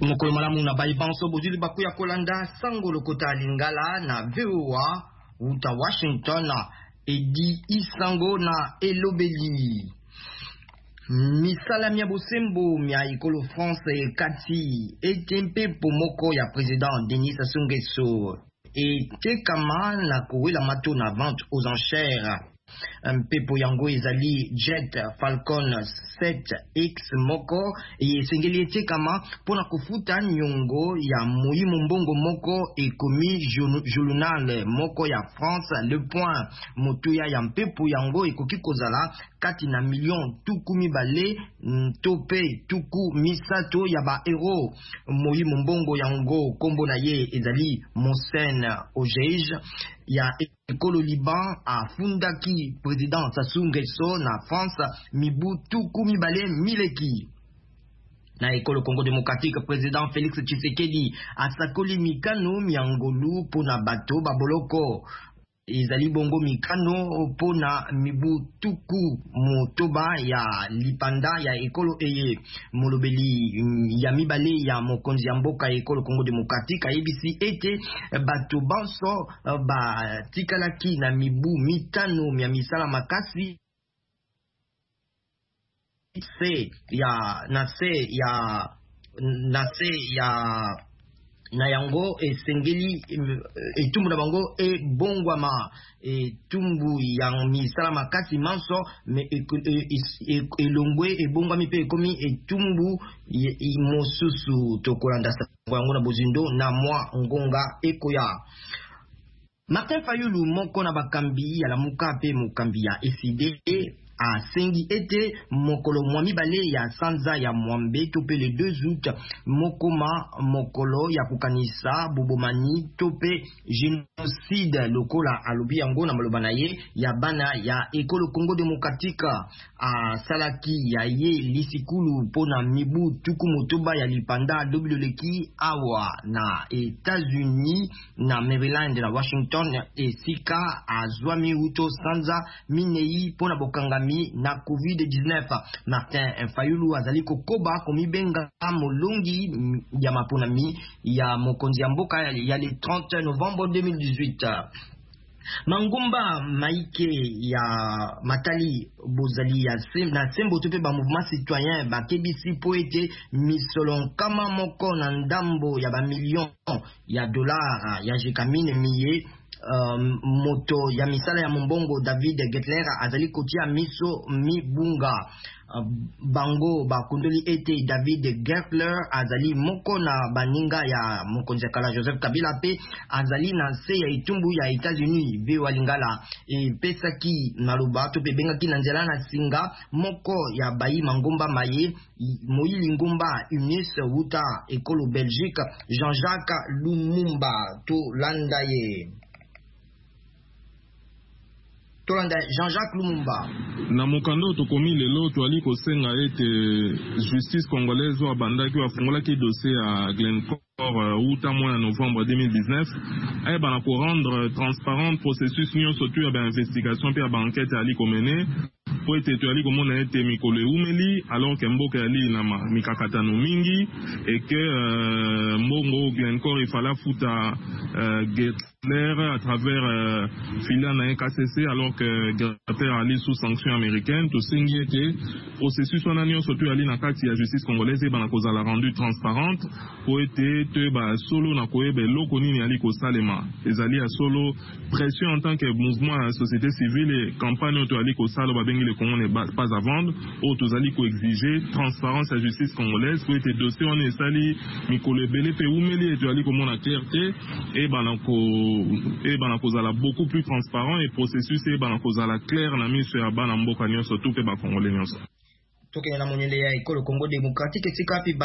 mokolo malamu na baibanso bozili bakuya kolanda sango lokota lingala na VOA uta Washington edi isango na elobeli misala mia bosembo mia ikolo France kati etempe pomoko ya président Denis Sassou Nguesso et tekama na kowela mato na vente aux enchères Pepo yango ezali Jet Falcon 7X moko esengeli etekama pona kofuta nyongo ya moyimo mbongo moko ekomi journal moko ya France Le Point motuya ya mpepo yango ekoki kozala kati na million tuku mibale tope tuku misato ya ba hero moyimo mbongo yango kombo na ye ezali Mohsen Ojej ya ekolo Liban afundaki président Sassou Nguesso na France mibu tuku mibale mileki. Na ekolo Congo démocratique président Félix Tshisekedi asakoli mikano miangolu pona bato baboloko ezali bongo mikano pona mibu tuku motoba ya lipanda ya ekolo eye molobeli ya mibale ya mokonzi ya mboka ekolo Congo démocratique ayebisi ete bato banso ba tikalaki na mibu mitano mia misala makasi na yango esengeli etumbu na bango ebongwama etumbu ya misala makasi manso me elongwe ebongwami pe ekomi etumbu mosusu tokolanda yango na bozindo na mwa ngonga ekoya. Martin Fayulu moko na bakambi ya lamuka pe mokambi ya FID asengi ete mokolo mwa mibale ya sanza ya mwambe tope le 2 août mokoma mokolo ya kukanisa bobomani tope génocide lokola alobi yango na maloba na ye ya bana ya ekolo Congo démocratique salaki ya ye lisikulu pona mibu tuku motoba ya lipanda dobiloleki awa na États-Unis na Maryland na Washington esika azwami uto sanza minei pona bokangami na COVID-19. Martin Fayulu azali kokoba komibenga molongi ya maponami ya mokonzi ya mboka ya le 30 novembre 2018. Mangumba maike ya matali bozali ya na sembo tope ba mouvement citoyen ba kebisi poete misolon kama moko na ndambo ya ba million ya dollars ya jekamine miye moto ya misala ya mbongo David Getler azali kotia miso mibunga bango bakundoli ete David Getler azali moko na baninga ya mokonzi kala Joseph Kabila pe azali na se ya itumbu ya États-Unis be walingala pesaki naloba to pe bengaki na nzela na singa moko ya bayi mangomba maye moyili ngomba Unis Wuta ekolo Belgique Jean-Jacques Lumumba to landaye Jean-Jacques Lumumba. Na mokando tokomi lelo toali kosenga ete justice congolaise wa bandaki wa fungolaki dossier à Glencore uta mois novembre 2019 et bana ko rendre transparent processus nyo surtout ya investigation pe ya enquête ali komene po ete toali komona ete mikolo eumeli alors que mboka ali na mikakatano mingi et que mbongo Glencore ifala futa Getler à travers filia na KCC alors que Getler ali sous sanction américaine to sengi ete processus wana nyo surtout ali na kati ya justice congolaise e bana kozala rendu transparente po ete te ba solo na koyeba eloko nini ali kosalema ezali ya solo pression en tant que mouvement à société civile et campagne to ali kosala babengi le Congo n'est pas à vendre o tozali ko exiger transparence à justice congolaise po ete dossier on esali mikolo ebele pe umeli et to ali komona clarté et bana kozala beaucoup plus transparent et processus e bana kozala clair na miso ya bana mboka nyonso to pe ba congolais nyonso. Tokena na monende ya ekolo Congo démocratique sikapi